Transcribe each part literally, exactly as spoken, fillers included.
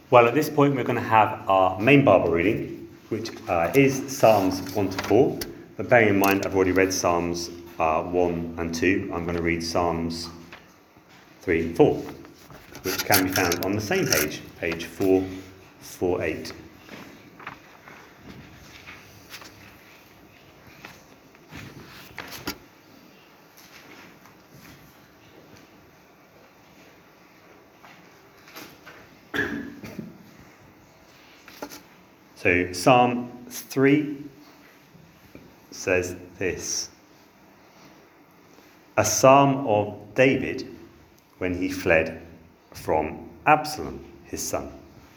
Well, at this point, we're going to have our main Bible reading, which uh, is Psalms one to four. But bearing in mind, I've already read Psalms uh, one and two. I'm going to read Psalms three and four, which can be found on the same page, page four forty-eight. So Psalm three says this: a psalm of David when he fled from Absalom, his son.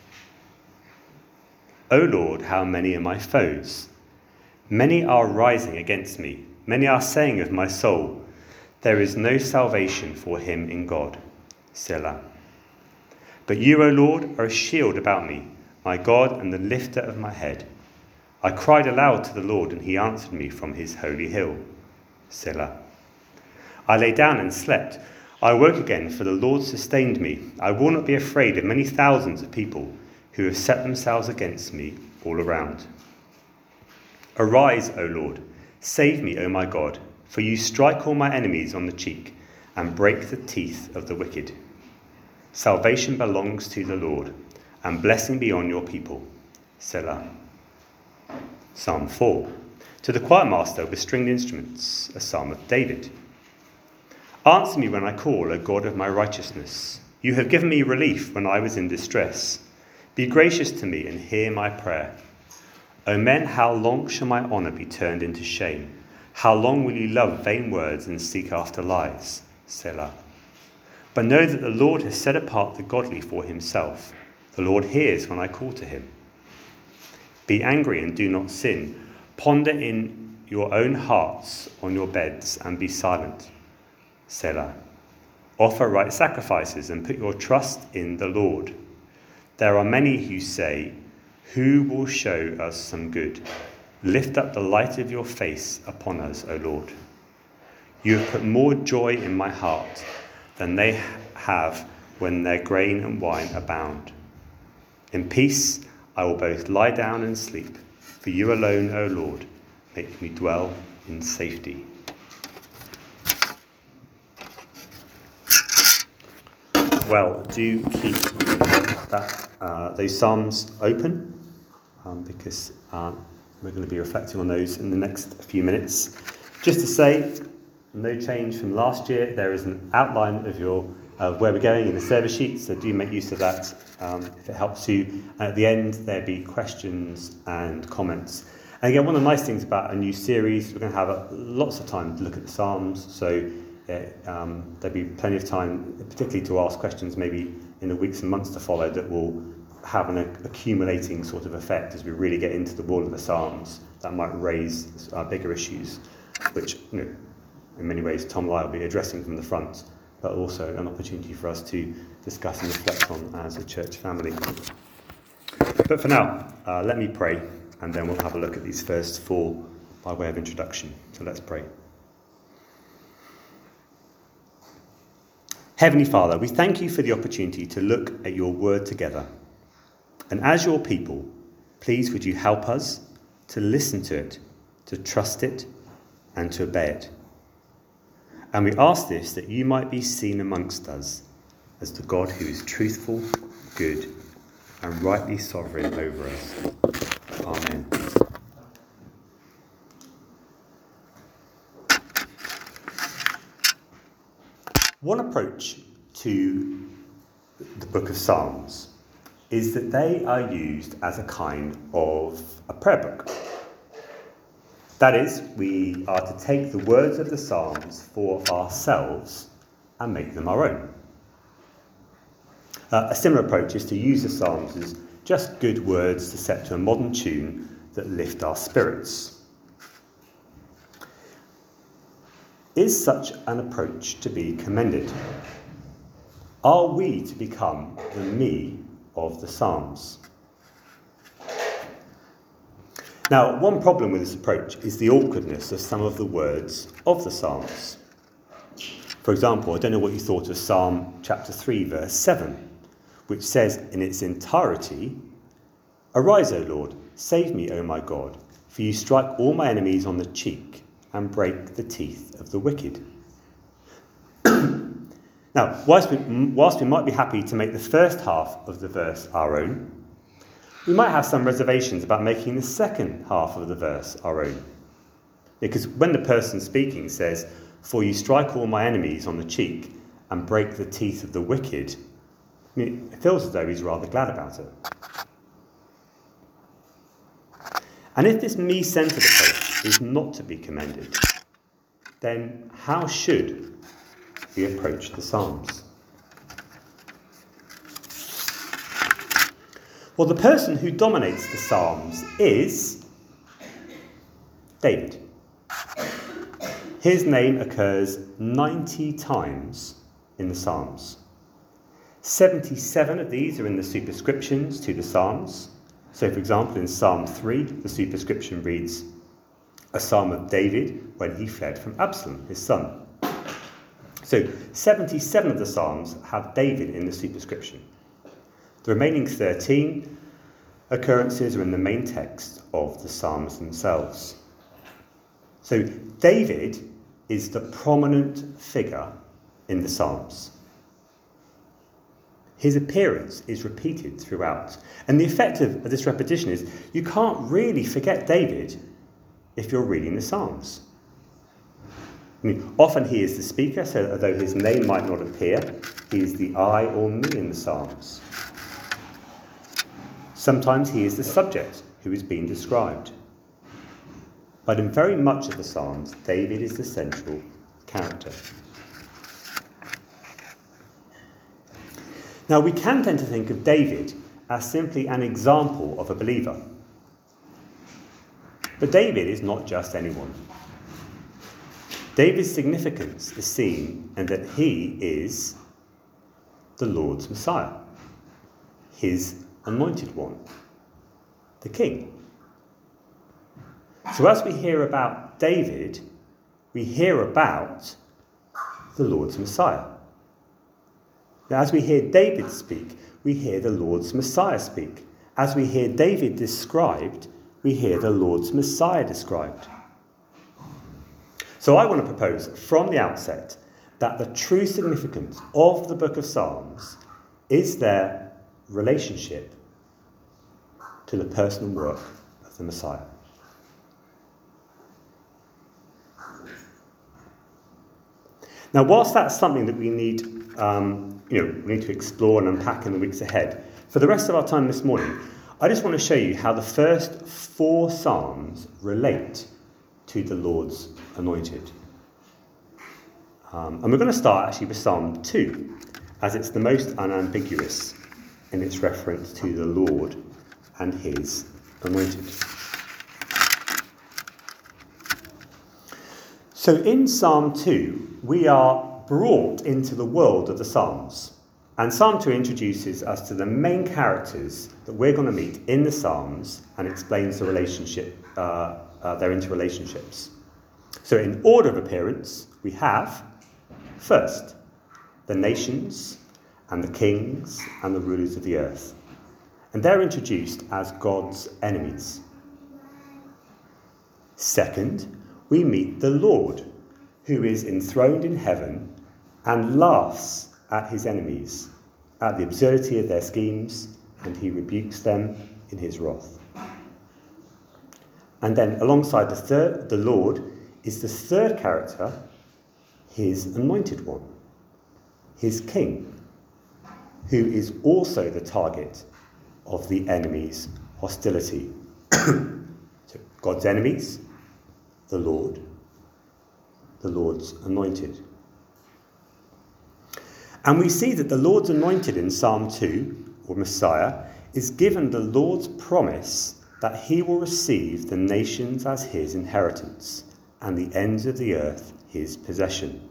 O Lord, how many are my foes? Many are rising against me. Many are saying of my soul, there is no salvation for him in God. Selah. But you, O Lord, are a shield about me, my God and the lifter of my head. I cried aloud to the Lord, and he answered me from his holy hill. Selah. I lay down and slept. I woke again, for the Lord sustained me. I will not be afraid of many thousands of people who have set themselves against me all around. Arise, O Lord, save me, O my God, for you strike all my enemies on the cheek and break the teeth of the wicked. Salvation belongs to the Lord, and blessing be on your people. Selah. Psalm four. To the choir master with stringed instruments, a psalm of David. Answer me when I call, O God of my righteousness. You have given me relief when I was in distress. Be gracious to me and hear my prayer. O men, how long shall my honour be turned into shame? How long will you love vain words and seek after lies? Selah. But know that the Lord has set apart the godly for himself. The Lord hears when I call to him. Be angry and do not sin. Ponder in your own hearts on your beds and be silent. Selah. Offer right sacrifices and put your trust in the Lord. There are many who say, who will show us some good? Lift up the light of your face upon us, O Lord. You have put more joy in my heart than they have when their grain and wine abound. In peace I will both lie down and sleep, for you alone, O Lord, make me dwell in safety. Well, do keep that, uh, those psalms open, um, because uh, we're going to be reflecting on those in the next few minutes. Just to say, no change from last year. There is an outline of your uh, where we're going in the service sheet, so do make use of that um, if it helps you. And at the end, there'll be questions and comments. And again, one of the nice things about a new series, we're going to have a, lots of time to look at the Psalms, so yeah, um, there'll be plenty of time, particularly to ask questions maybe in the weeks and months to follow, that will have an accumulating sort of effect as we really get into the world of the Psalms. That might raise uh, bigger issues, which, you know, in many ways Tom and I will be addressing from the front, but also an opportunity for us to discuss and reflect on as a church family. But for now, uh, let me pray, and then we'll have a look at these first four by way of introduction. So let's pray. Heavenly Father, we thank you for the opportunity to look at your word together. And as your people, please would you help us to listen to it, to trust it, and to obey it. And we ask this that you might be seen amongst us as the God who is truthful, good, and rightly sovereign over us. Amen. One approach to the book of Psalms is that they are used as a kind of a prayer book. That is, we are to take the words of the Psalms for ourselves and make them our own. Uh, a similar approach is to use the Psalms as just good words to set to a modern tune that lift our spirits. Is such an approach to be commended? Are we to become the me of the Psalms? Now, one problem with this approach is the awkwardness of some of the words of the Psalms. For example, I don't know what you thought of Psalm chapter three, verse seven, which says in its entirety, "Arise, O Lord, save me, O my God, for you strike all my enemies on the cheek and break the teeth of the wicked." Now, whilst we, whilst we might be happy to make the first half of the verse our own, we might have some reservations about making the second half of the verse our own. Because when the person speaking says, "For you strike all my enemies on the cheek and break the teeth of the wicked," I mean, it feels as though he's rather glad about it. And if this me-centred approach is not to be commended, then how should we approach the Psalms? Well, the person who dominates the Psalms is David. His name occurs ninety times in the Psalms. seventy-seven of these are in the superscriptions to the Psalms. So, for example, in Psalm three, the superscription reads, "A psalm of David when he fled from Absalom, his son." So, seventy-seven of the Psalms have David in the superscription. The remaining thirteen occurrences are in the main text of the Psalms themselves. So, David is the prominent figure in the Psalms. His appearance is repeated throughout. And the effect of this repetition is you can't really forget David if you're reading the Psalms. I mean, often he is the speaker, so although his name might not appear, he is the I or me in the Psalms. Sometimes he is the subject who is being described. But in very much of the Psalms, David is the central character. Now, we can tend to think of David as simply an example of a believer. But David is not just anyone. David's significance is seen in that he is the Lord's Messiah, his anointed one, the king. So as we hear about David, we hear about the Lord's Messiah. Now, as we hear David speak, we hear the Lord's Messiah speak. As we hear David described, we hear the Lord's Messiah described. So I want to propose from the outset that the true significance of the book of Psalms is their relationship to the personal work of the Messiah. Now, whilst that's something that we need, um, you know, we need to explore and unpack in the weeks ahead, for the rest of our time this morning, I just want to show you how the first four Psalms relate to the Lord's anointed. Um, and we're going to start actually with Psalm two, as it's the most unambiguous in its reference to the Lord and his anointed. So in Psalm two, we are brought into the world of the Psalms. And Psalm two introduces us to the main characters that we're going to meet in the Psalms and explains the relationship, uh, uh, their interrelationships. So in order of appearance, we have, first, the nations and the kings and the rulers of the earth. And they're introduced as God's enemies. Second, we meet the Lord, who is enthroned in heaven and laughs at his enemies, at the absurdity of their schemes, and he rebukes them in his wrath. And then alongside the third, the Lord, is the third character, his anointed one, his king, who is also the target of the enemy's hostility. So God's enemies, the Lord, the Lord's anointed. And we see that the Lord's anointed in Psalm two, or Messiah, is given the Lord's promise that he will receive the nations as his inheritance and the ends of the earth his possession.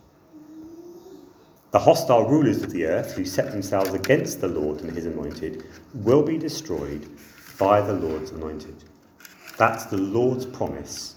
The hostile rulers of the earth who set themselves against the Lord and his anointed will be destroyed by the Lord's anointed. That's the Lord's promise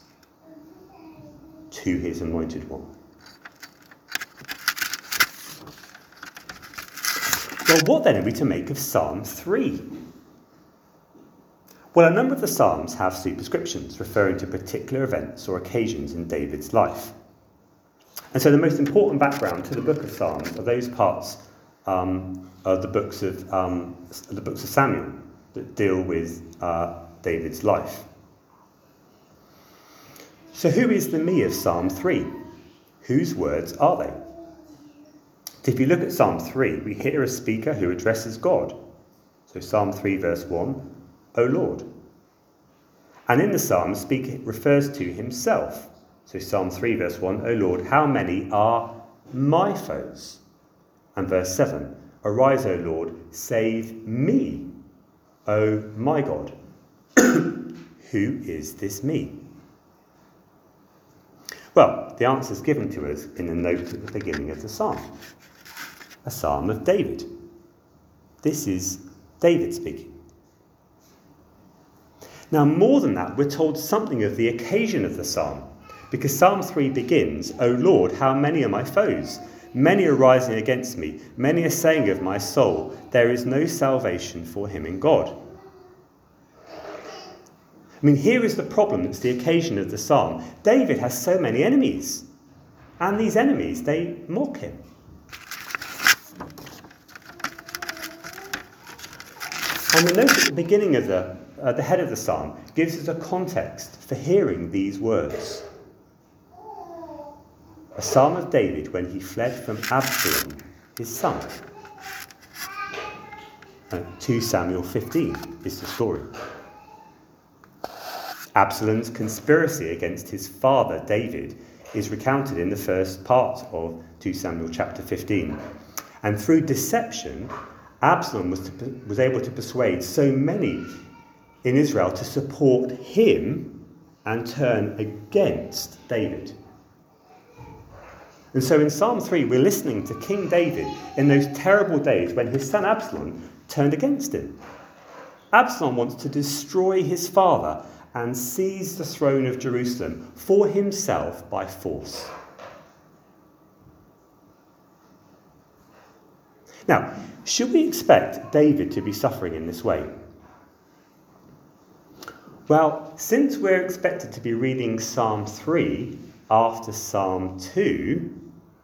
to his anointed one. Well, what then are we to make of Psalm three? Well, a number of the Psalms have superscriptions referring to particular events or occasions in David's life. And so the most important background to the book of Psalms are those parts um, of the books of um, the books of Samuel that deal with uh, David's life. So who is the me of Psalm three? Whose words are they? If you look at Psalm three, we hear a speaker who addresses God. So Psalm three verse one, O Lord. And in the psalm, the speaker refers to himself. So Psalm three verse one, O Lord, how many are my foes? And verse seven, arise, O Lord, save me, O my God. Who is this me? Well, the answer is given to us in the note at the beginning of the psalm. A psalm of David. This is David speaking. Now, more than that, we're told something of the occasion of the psalm, because Psalm three begins, O Lord, how many are my foes? Many are rising against me. Many are saying of my soul, there is no salvation for him in God. I mean, here is the problem that's the occasion of the psalm. David has so many enemies, and these enemies, they mock him. And the note at the beginning of the, uh, the head of the psalm gives us a context for hearing these words. A psalm of David when he fled from Absalom, his son. Uh, two Samuel fifteen is the story. Absalom's conspiracy against his father David is recounted in the first part of two Samuel chapter fifteen. And through deception, Absalom was, to, was able to persuade so many in Israel to support him and turn against David. And so in Psalm three, we're listening to King David in those terrible days when his son Absalom turned against him. Absalom wants to destroy his father and seize the throne of Jerusalem for himself by force. Now, should we expect David to be suffering in this way? Well, since we're expected to be reading Psalm three after Psalm two,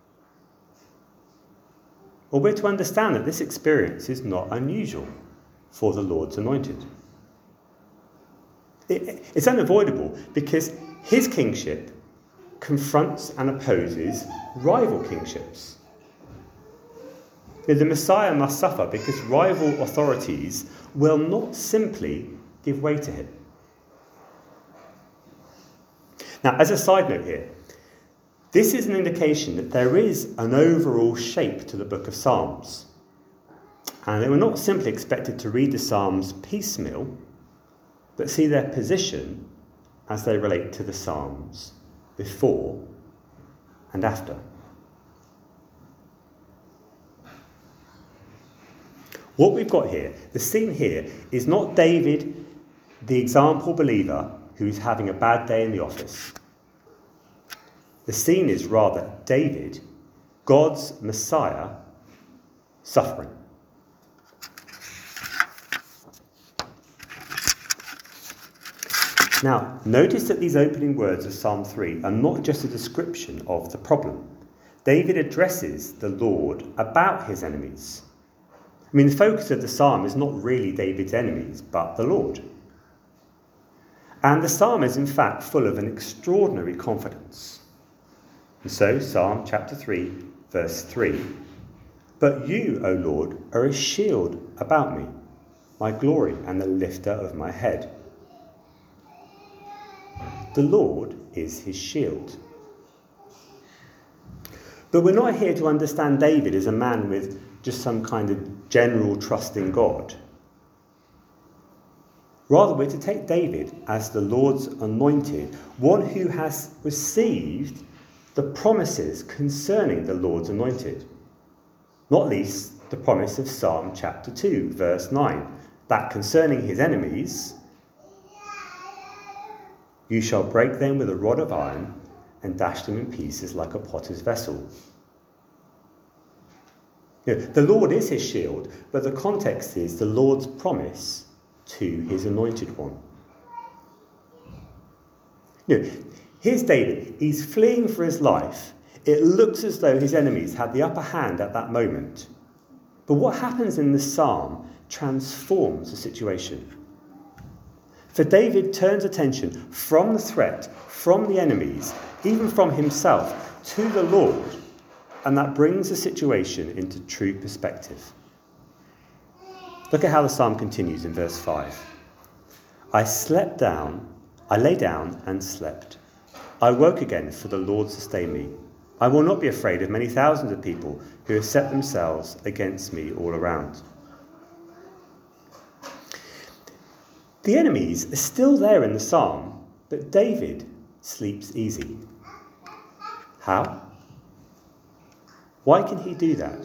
well, we're to understand that this experience is not unusual for the Lord's anointed. It, it's unavoidable because his kingship confronts and opposes rival kingships. The Messiah must suffer because rival authorities will not simply give way to him. Now, as a side note here, this is an indication that there is an overall shape to the book of Psalms. And they were not simply expected to read the Psalms piecemeal, but see their position as they relate to the Psalms before and after. What we've got here, the scene here, is not David, the example believer, who is having a bad day in the office. The scene is rather David, God's Messiah, suffering. Now, notice that these opening words of Psalm three are not just a description of the problem. David addresses the Lord about his enemies. I mean, the focus of the psalm is not really David's enemies, but the Lord. And the psalm is, in fact, full of an extraordinary confidence. And so, Psalm chapter three, verse three, but you, O Lord, are a shield about me, my glory and the lifter of my head. The Lord is his shield. But we're not here to understand David as a man with just some kind of general trust in God. Rather, we're to take David as the Lord's anointed, one who has received the promises concerning the Lord's anointed. Not least the promise of Psalm chapter two, verse nine, that concerning his enemies, you shall break them with a rod of iron and dash them in pieces like a potter's vessel. You know, the Lord is his shield, but the context is the Lord's promise to his anointed one. You know, here's David. He's fleeing for his life. It looks as though his enemies had the upper hand at that moment. But what happens in this psalm transforms the situation. For David turns attention from the threat, from the enemies, even from himself, to the Lord. And that brings the situation into true perspective. Look at how the psalm continues in verse five. I slept down, I lay down and slept. I woke again, for the Lord sustained me. I will not be afraid of many thousands of people who have set themselves against me all around. The enemies are still there in the psalm, but David sleeps easy. How? Why can he do that?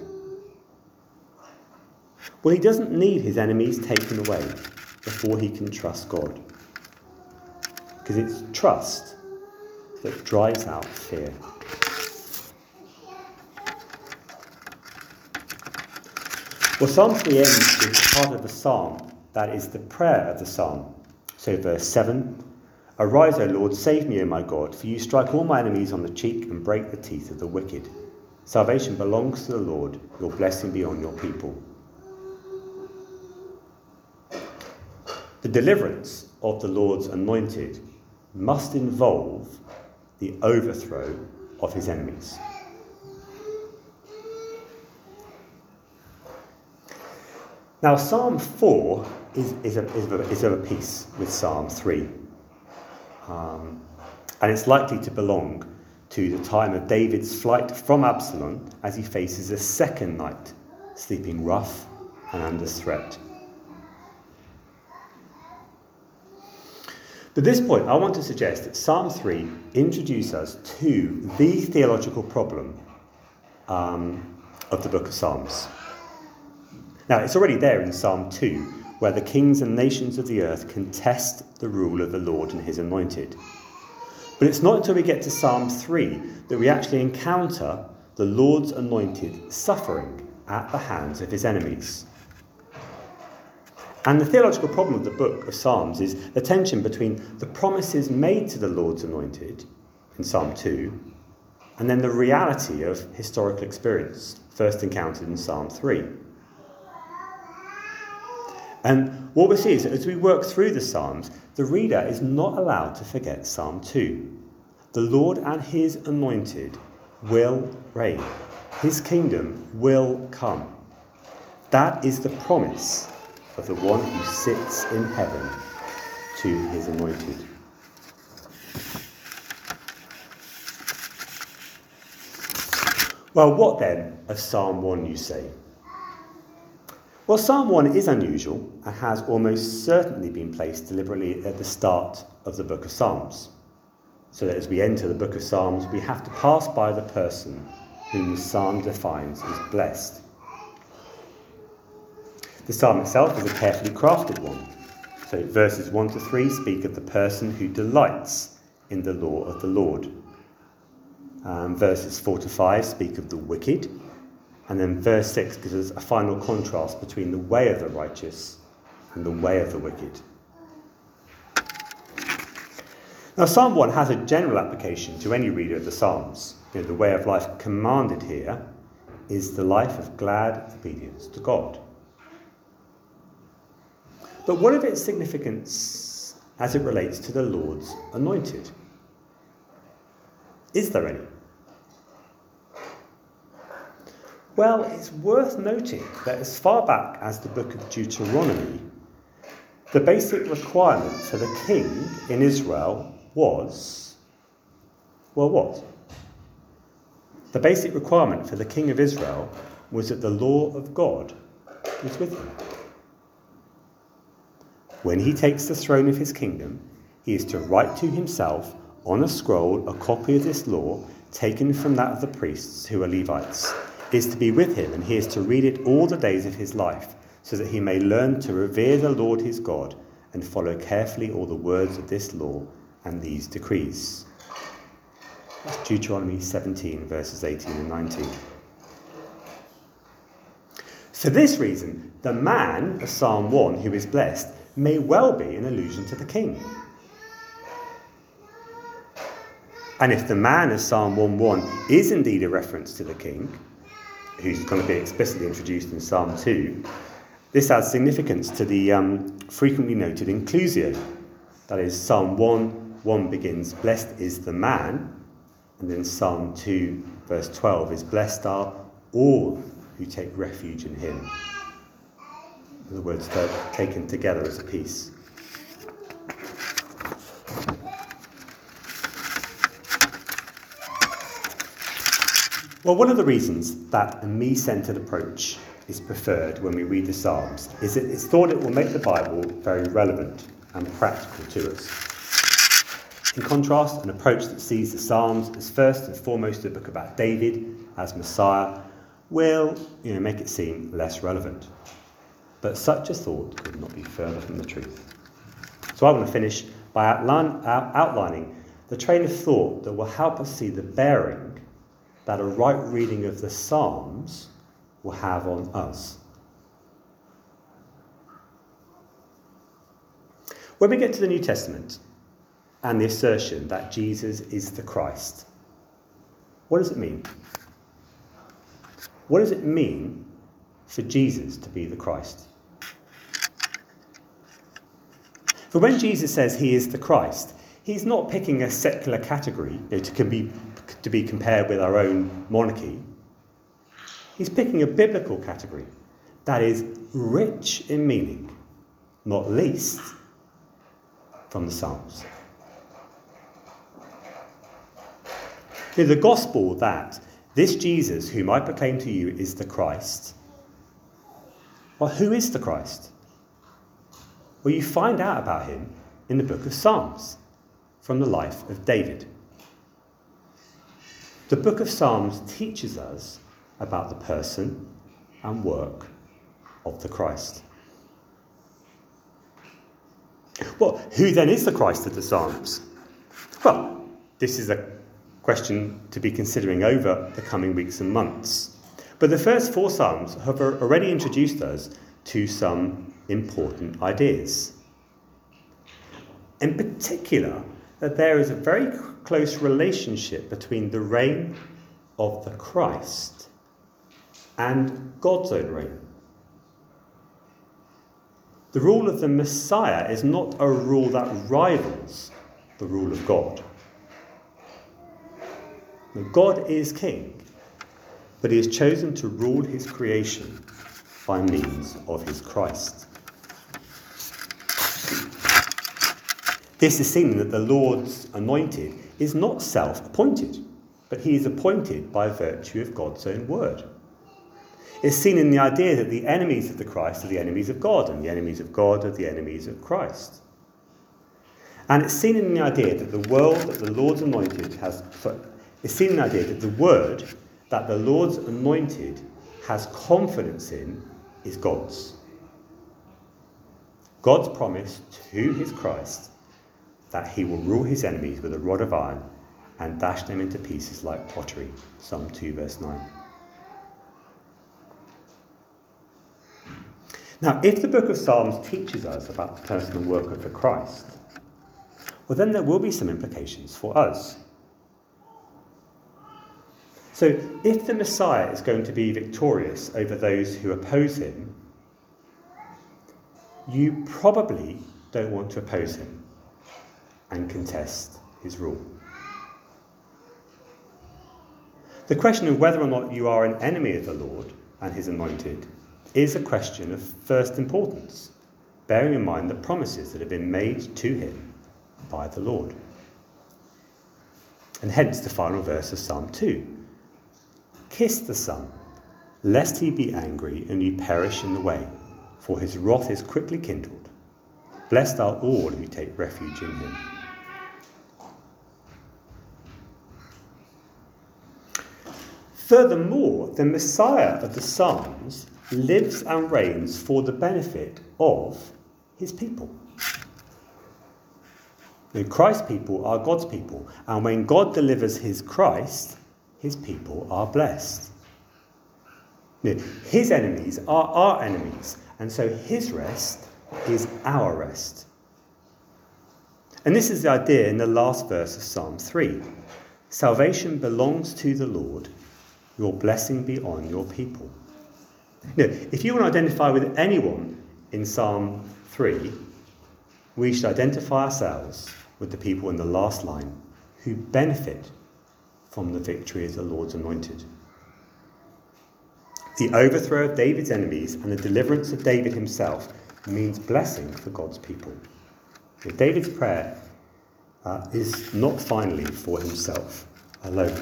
Well, he doesn't need his enemies taken away before he can trust God. Because it's trust that drives out fear. Well, Psalm three ends with part of the psalm that is the prayer of the psalm. So verse seven, Arise, O Lord, save me, O my God, for you strike all my enemies on the cheek and break the teeth of the wicked. Salvation belongs to the Lord, your blessing be on your people. The deliverance of the Lord's anointed must involve the overthrow of his enemies. Now, Psalm four is, is, a, is, of, a, is of a piece with Psalm three. Um, and it's likely to belong to the time of David's flight from Absalom as he faces a second night, sleeping rough and under threat. At this point, I want to suggest that Psalm three introduces us to the theological problem um, of the book of Psalms. Now, it's already there in Psalm two, where the kings and nations of the earth contest the rule of the Lord and his anointed. But it's not until we get to Psalm three that we actually encounter the Lord's anointed suffering at the hands of his enemies. And the theological problem of the book of Psalms is the tension between the promises made to the Lord's anointed in Psalm two and then the reality of historical experience first encountered in Psalm three. And what we see is that as we work through the Psalms, the reader is not allowed to forget Psalm two. The Lord and his anointed will reign. His kingdom will come. That is the promise of the one who sits in heaven to his anointed. Well, what then of Psalm one, you say? Well, Psalm one is unusual and has almost certainly been placed deliberately at the start of the book of Psalms, so that as we enter the book of Psalms, we have to pass by the person whom the psalm defines as blessed. The psalm itself is a carefully crafted one. So verses one to three speak of the person who delights in the law of the Lord. Um, verses four to five speak of the wicked. And then verse six gives us a final contrast between the way of the righteous and the way of the wicked. Now, Psalm one has a general application to any reader of the Psalms. You know, the way of life commanded here is the life of glad obedience to God. But what of its significance as it relates to the Lord's anointed? Is there any? Well, it's worth noting that as far back as the book of Deuteronomy, the basic requirement for the king in Israel was, well, what? The basic requirement for the king of Israel was that the law of God was with him. When he takes the throne of his kingdom, he is to write to himself on a scroll a copy of this law taken from that of the priests who are Levites. Is to be with him, and he is to read it all the days of his life, so that he may learn to revere the Lord his God and follow carefully all the words of this law and these decrees. That's Deuteronomy seventeen, verses eighteen and nineteen. For this reason, the man of Psalm one who is blessed may well be an allusion to the king. And if the man of Psalm one one is indeed a reference to the king, who's going to be explicitly introduced in Psalm two, this adds significance to the um, frequently noted inclusio. That is, Psalm one, one begins, blessed is the man, and then Psalm two, verse twelve is, blessed are all who take refuge in him. In other words, they're taken together as a piece. Well, one of the reasons that a me-centred approach is preferred when we read the Psalms is that it's thought it will make the Bible very relevant and practical to us. In contrast, an approach that sees the Psalms as first and foremost a book about David as Messiah will, you know, make it seem less relevant. But such a thought could not be further from the truth. So I want to finish by outline, out, outlining the train of thought that will help us see the bearing that a right reading of the Psalms will have on us. When we get to the New Testament and the assertion that Jesus is the Christ, what does it mean? What does it mean for Jesus to be the Christ? For when Jesus says he is the Christ, he's not picking a secular category, you know, to, can be, to be compared with our own monarchy. He's picking a biblical category that is rich in meaning, not least from the Psalms. You know, the gospel that this Jesus, whom I proclaim to you, is the Christ. Well, who is the Christ? Well, you find out about him in the book of Psalms, from the life of David. The book of Psalms teaches us about the person and work of the Christ. Well, who then is the Christ of the Psalms? Well, this is a question to be considering over the coming weeks and months. But the first four Psalms have already introduced us to some important ideas. In particular, that there is a very close relationship between the reign of the Christ and God's own reign. The rule of the Messiah is not a rule that rivals the rule of God. God is king, but he has chosen to rule his creation by means of his Christ. This is seen that the Lord's anointed is not self-appointed, but he is appointed by virtue of God's own word. It's seen in the idea that the enemies of the Christ are the enemies of God, and the enemies of God are the enemies of Christ. And it's seen in the idea that the world that the Lord's anointed has... It's seen in the idea that the word that the Lord's anointed has confidence in is God's. God's promise to his Christ that he will rule his enemies with a rod of iron and dash them into pieces like pottery. Psalm two, verse nine. Now, if the book of Psalms teaches us about the personal work of the Christ, well, then there will be some implications for us. So, if the Messiah is going to be victorious over those who oppose him, you probably don't want to oppose him and contest his rule. The question of whether or not you are an enemy of the Lord and his anointed is a question of first importance, bearing in mind the promises that have been made to him by the Lord. And hence the final verse of Psalm two. Kiss the Son, lest he be angry and you perish in the way, for his wrath is quickly kindled. Blessed are all who take refuge in him. Furthermore, the Messiah of the Psalms lives and reigns for the benefit of his people. The Christ's people are God's people, and when God delivers his Christ, his people are blessed. You know, his enemies are our enemies, and so his rest is our rest. And this is the idea in the last verse of Psalm three. Salvation belongs to the Lord. Your blessing be on your people. Now, if you want to identify with anyone in Psalm three, we should identify ourselves with the people in the last line who benefit from the victory of the Lord's anointed. The overthrow of David's enemies and the deliverance of David himself means blessing for God's people. But David's prayer uh, is not finally for himself alone.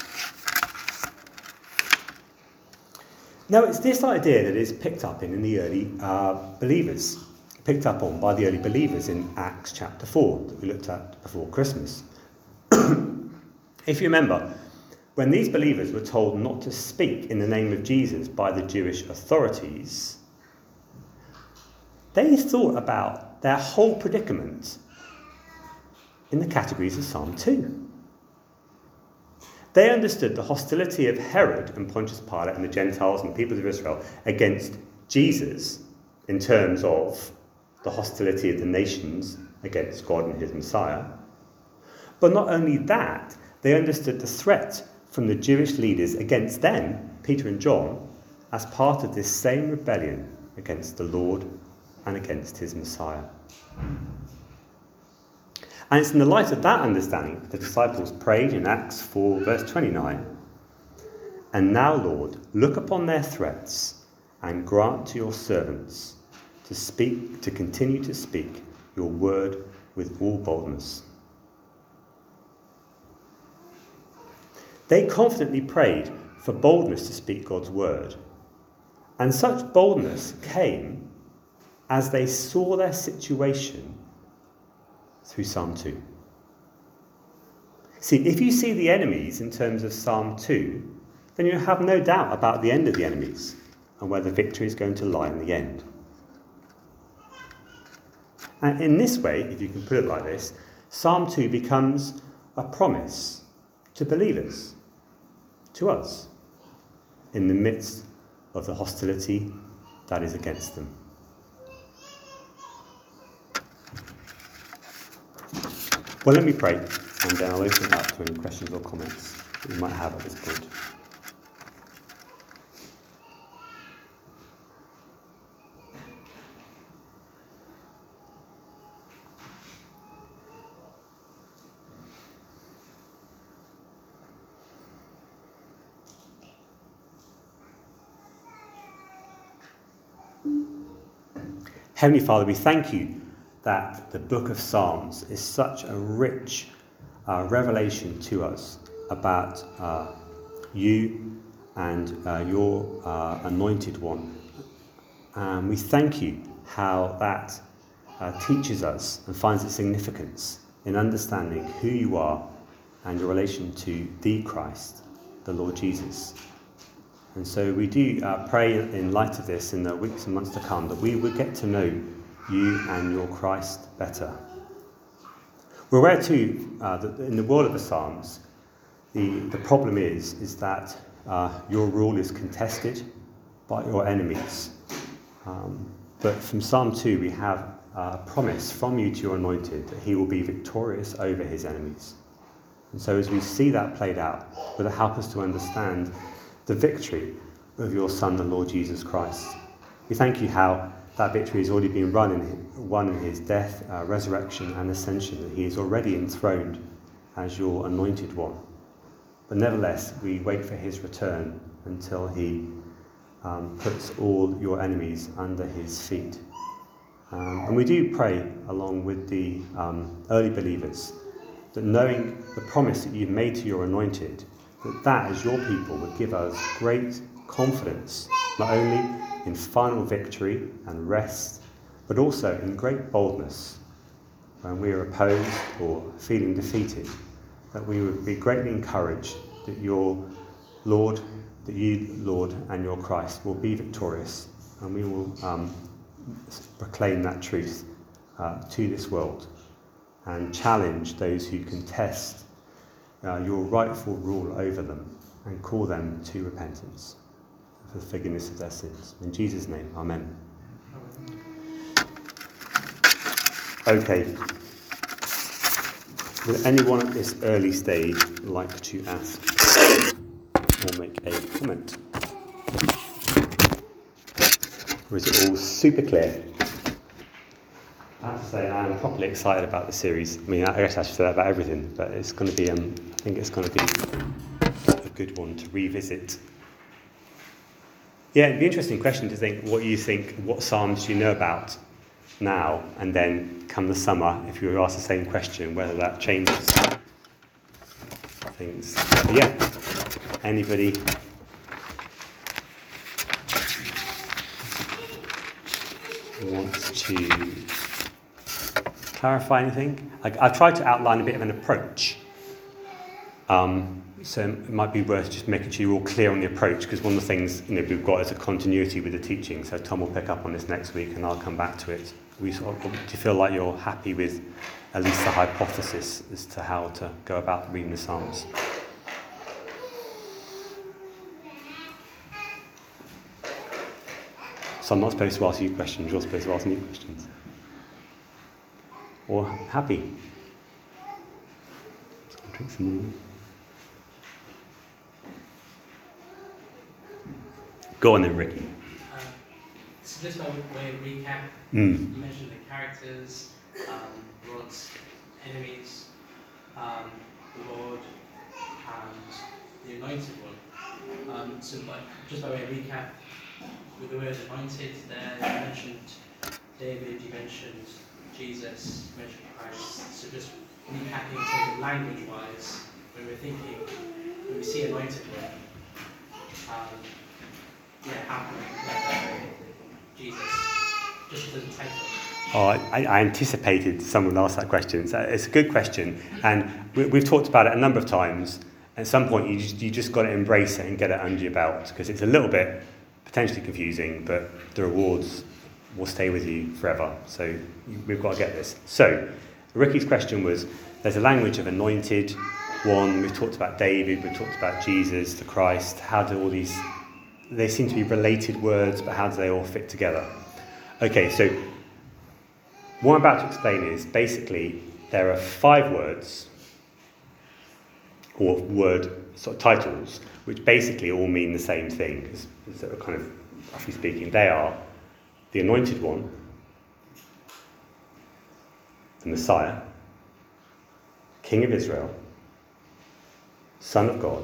Now, it's this idea that is picked up in, in the early uh, believers, picked up on by the early believers in Acts chapter four that we looked at before Christmas. If you remember, when these believers were told not to speak in the name of Jesus by the Jewish authorities, they thought about their whole predicament in the categories of Psalm two. They understood the hostility of Herod and Pontius Pilate and the Gentiles and the people of Israel against Jesus in terms of the hostility of the nations against God and his Messiah. But not only that, they understood the threat from the Jewish leaders against them, Peter and John, as part of this same rebellion against the Lord and against his Messiah. And it's in the light of that understanding the disciples prayed in Acts four, verse twenty-nine, "And now, Lord, look upon their threats and grant to your servants to speak, to continue to speak your word with all boldness." They confidently prayed for boldness to speak God's word. And such boldness came as they saw their situation through Psalm two. See, if you see the enemies in terms of Psalm two, then you have no doubt about the end of the enemies and where the victory is going to lie in the end. And in this way, if you can put it like this, Psalm two becomes a promise to believers, to us, in the midst of the hostility that is against them. Well, let me pray, and then I'll open it up to any questions or comments that you might have at this point. Heavenly Father, we thank you that the book of Psalms is such a rich uh, revelation to us about uh, you and uh, your uh, anointed one. And we thank you how that uh, teaches us and finds its significance in understanding who you are and your relation to the Christ, the Lord Jesus. And so we do uh, pray in light of this in the weeks and months to come that we would get to know you and your Christ better. We're aware too uh, that in the world of the Psalms, the, the problem is, is that uh, your rule is contested by your enemies. Um, but from Psalm two we have a promise from you to your anointed that he will be victorious over his enemies. And so as we see that played out, will it help us to understand the victory of your Son, the Lord Jesus Christ. We thank you how that victory has already been run in his, won in his death, uh, resurrection and ascension, that he is already enthroned as your anointed one. But nevertheless, we wait for his return until he um, puts all your enemies under his feet. Um, and we do pray, along with the um, early believers, that knowing the promise that you've made to your anointed, that that as your people would give us great confidence, not only in final victory and rest, but also in great boldness when we are opposed or feeling defeated, that we would be greatly encouraged that your Lord, that you, Lord, and your Christ will be victorious, and we will um, proclaim that truth uh, to this world and challenge those who contest Uh, your rightful rule over them and call them to repentance. for the forgiveness of their sins. In Jesus' name, amen. Okay. Would anyone at this early stage like to ask or make a comment? Or is it all super clear? I have to say I am properly excited about the series. I mean, I guess I should say that about everything, but it's going to be, um, I think it's going to be a good one to revisit. Yeah, it'd be an interesting question to think what you think, what psalms do you know about now, and then come the summer, if you were asked the same question, whether that changes things. But yeah, anybody? Wants to clarify anything? I, I've tried to outline a bit of an approach. Um, so it might be worth just making sure you're all clear on the approach, because one of the things you know we've got is a continuity with the teaching. So Tom will pick up on this next week, and I'll come back to it. We sort of, do you feel like you're happy with at least the hypothesis as to how to go about reading the Psalms? So I'm not supposed to ask you questions, you're supposed to ask me questions. Or happy? Let's drink some more. Go on then, Ricky. Uh, so just by way of recap, Mm. you mentioned the characters, um, God's enemies, um, the Lord, and the Anointed One. Um, so by, just by way of recap, with the word anointed there, you mentioned David, you mentioned Jesus, you mentioned Christ. So just recapping in terms of language-wise, when we're thinking, when we see anointed one, um, yeah, how can we compare that with Jesus? Just as a title. Oh, I, I anticipated someone asked that question. It's a, it's a good question, and we, we've talked about it a number of times. At some point, you just, you just got to embrace it and get it under your belt, because it's a little bit potentially confusing, but the rewards will stay with you forever. So we've got to get this. So Ricky's question was, there's a language of anointed one. We've talked about David. We've talked about Jesus, the Christ. How do all these, they seem to be related words, but how do they all fit together? Okay, so what I'm about to explain is basically there are five words or word sort of titles which basically all mean the same thing, as, as they're kind of roughly speaking. They are the Anointed One, the Messiah, King of Israel, Son of God,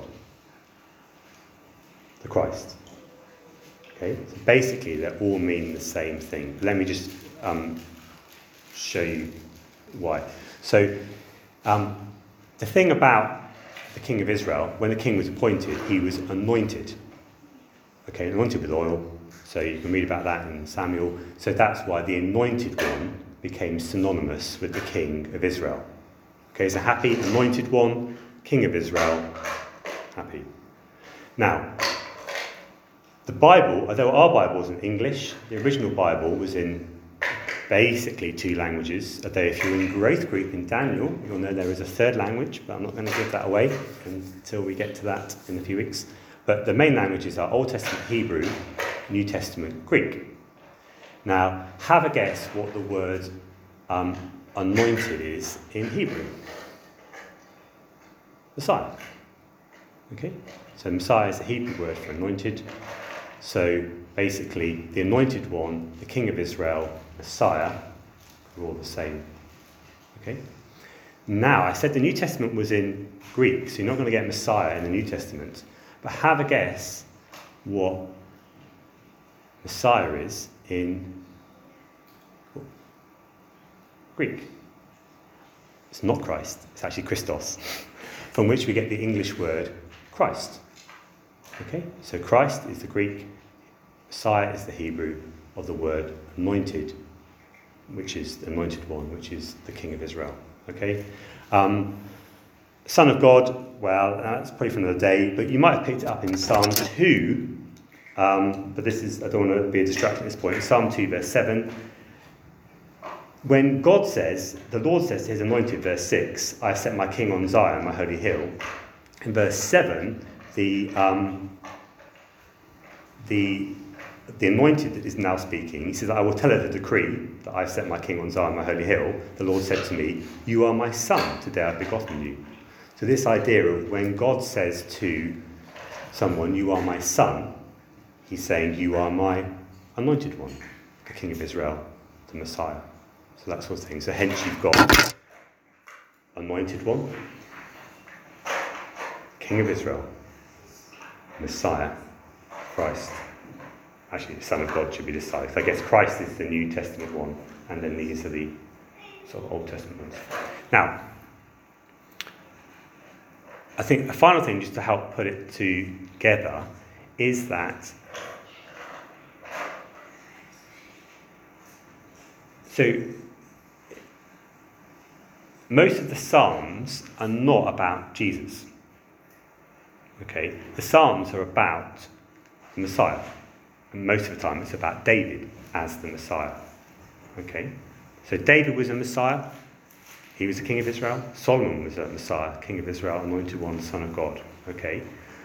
the Christ. Okay, so basically they all mean the same thing. Let me just um, show you why. So um, the thing about the King of Israel, when the king was appointed, he was anointed. Okay, anointed with oil. So you can read about that in Samuel. So that's why the Anointed One became synonymous with the King of Israel. Okay, so happy, Anointed One, King of Israel, happy. Now, the Bible, although our Bible is in English, the original Bible was in basically two languages. Although if you're in growth group in Daniel, you'll know there is a third language, but I'm not going to give that away until we get to that in a few weeks. But the main languages are Old Testament Hebrew, New Testament Greek. Now, have a guess what the word um, anointed is in Hebrew. Messiah. Okay? So Messiah is the Hebrew word for anointed. So basically, the Anointed One, the King of Israel, Messiah, are all the same. Okay? Now, I said the New Testament was in Greek, so you're not going to get Messiah in the New Testament. But have a guess what Messiah is in Greek. It's not Christ, it's actually Christos, from which we get the English word Christ. Okay, so Christ is the Greek, Messiah is the Hebrew of the word anointed, which is the Anointed One, which is the King of Israel. Okay, um, Son of God, well, that's probably for another day, but you might have picked it up in Psalm two, um, but this is, I don't want to be a distraction at this point. Psalm two, verse seven. When God says, the Lord says to his anointed, verse six, I set my king on Zion, my holy hill. In verse seven, the um, the the anointed that is now speaking. He says, I will tell her the decree that I've set my king on Zion, my holy hill. The Lord said to me, you are my son, today I've begotten you. So this idea of when God says to someone, you are my son, he's saying, you are my anointed one, the King of Israel, the Messiah. So that sort of thing. So hence you've got anointed one, King of Israel, Messiah, Christ. Actually, the Son of God should be this side. So I guess Christ is the New Testament one, and then these are the sort of Old Testament ones. Now, I think the final thing, just to help put it together, is that so most of the Psalms are not about Jesus. Okay, the Psalms are about the Messiah. And most of the time it's about David as the Messiah. Okay? So David was a Messiah. He was the King of Israel. Solomon was a Messiah, King of Israel, anointed one, Son of God. Okay?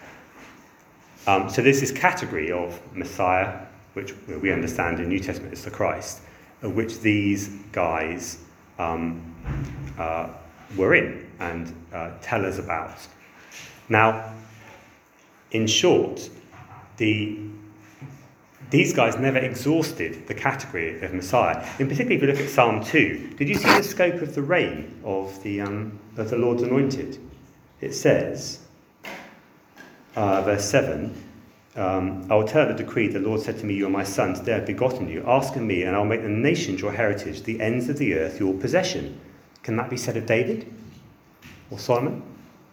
Um, so there's this category of Messiah, which we understand in New Testament is the Christ, of which these guys um, uh, were in and uh, tell us about. Now, in short, the These guys never exhausted the category of Messiah. In particular, if you look at Psalm two, did you see the scope of the reign of the um, of the Lord's anointed? It says, uh, verse seven, um, I will tell the decree, the Lord said to me, you are my son, today I have begotten you. Ask of me, and I'll make the nations your heritage, the ends of the earth your possession. Can that be said of David or Solomon?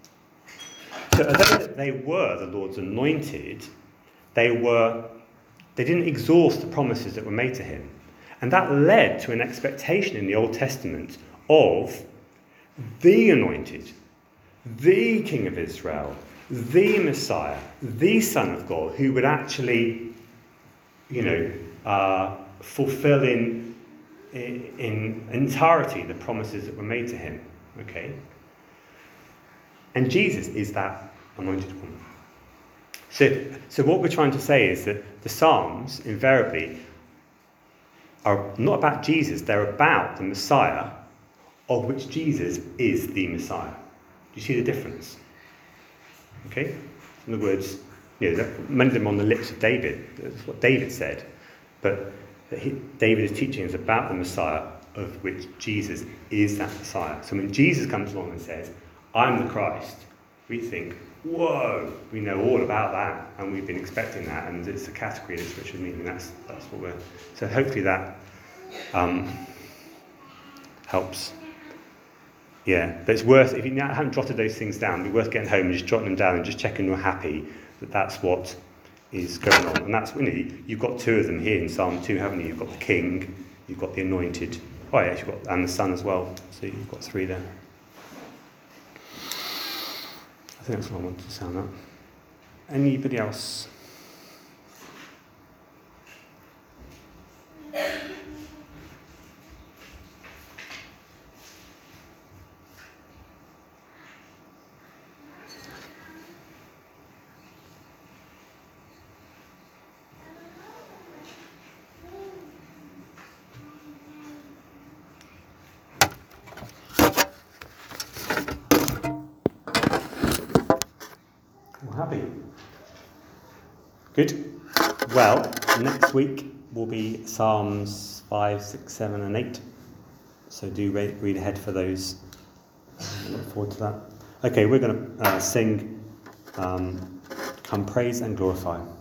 So although they were the Lord's anointed, they were They didn't exhaust the promises that were made to him. And that led to an expectation in the Old Testament of the anointed, the King of Israel, the Messiah, the Son of God, who would actually, you know, uh, fulfill in, in, in entirety the promises that were made to him. Okay? And Jesus is that anointed one. So, so what we're trying to say is that the Psalms, invariably, are not about Jesus, they're about the Messiah, of which Jesus is the Messiah. Do you see the difference? Okay? In other words, you know, many of them on the lips of David, that's what David said, but he, David is teaching us about the Messiah, of which Jesus is that Messiah. So when Jesus comes along and says, I'm the Christ, we think, whoa, we know all about that, and we've been expecting that, and it's a category of spiritual meaning. That's that's what we're. So hopefully that um, helps. Yeah, but it's worth, if you haven't jotted those things down, it'd be worth getting home and just jotting them down and just checking you're happy that that's what is going on. And that's, you know, you've got two of them here in Psalm two, haven't you? You've got the King, you've got the Anointed, oh yeah, you've got, and the Son as well. So you've got three there. I think that's what I wanted to sound out. Anybody else? Happy? Good. Well, next week will be Psalms five, six, seven and eight. So do read, read ahead for those. I look forward to that. Okay, we're going to uh, sing um, Come Praise and Glorify.